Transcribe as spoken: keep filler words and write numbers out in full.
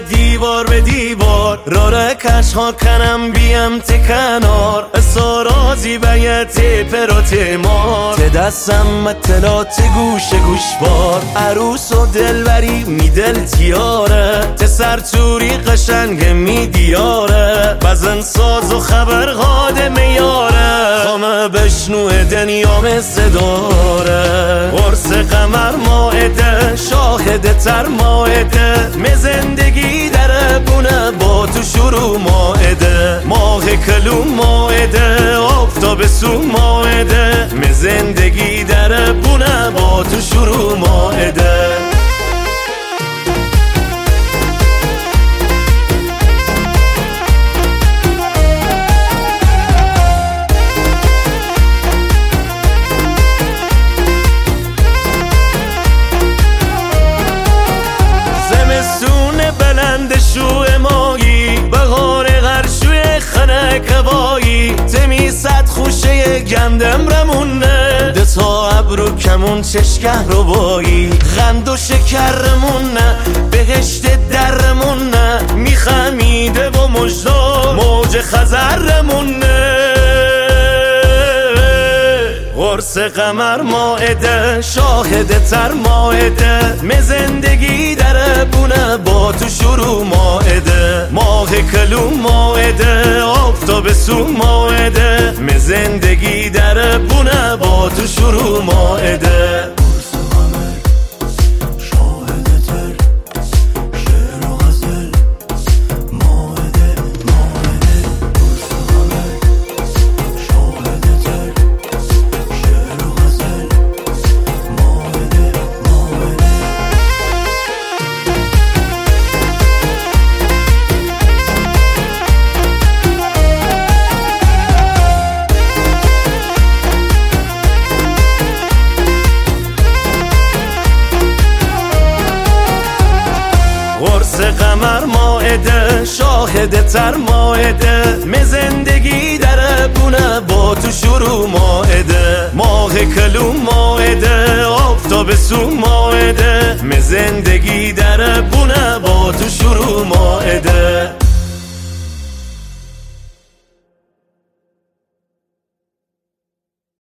دیوار به دیوار راره کش ها کنم بیم تی کنار سارازی بیت پرا تیمار تی دستم متلات گوش گوش بار عروس و دلبری می دل تیاره تی سرچوری قشنگ می دیاره بزن ساز و خبر غاده میاره خامه بشنو دنیا صداره ورس قمر ماعده شاهد تر ماعده می زندگی در بونه با تو شروع ماعده ماه کلو ماعده آفتاب سو ماعده می زندگی در بونه با تو شروع ماعده شو مایی بهار غرشوی خنک هوایی تمی صد خوشه گندم رمونه دتا ابرو کمون چشکه رو بایی غند و شکرمونه بهشت درمونه میخمیده و مجدا موج خزرمونه ورس قمر ماعده شاهد تر ماعده می زندگی در بونه با تو شروع ماعده ماه کلو ماعده آفتاب سو ماعده می زندگی در بونه با تو شروع ماعده ورس قمر ماعده شاهد تر ماعده می زندگی در بونه با تو شروع ماعده ماه کلو ماعده آفتاب سو ماعده می زندگی در بونه با تو شروع ماعده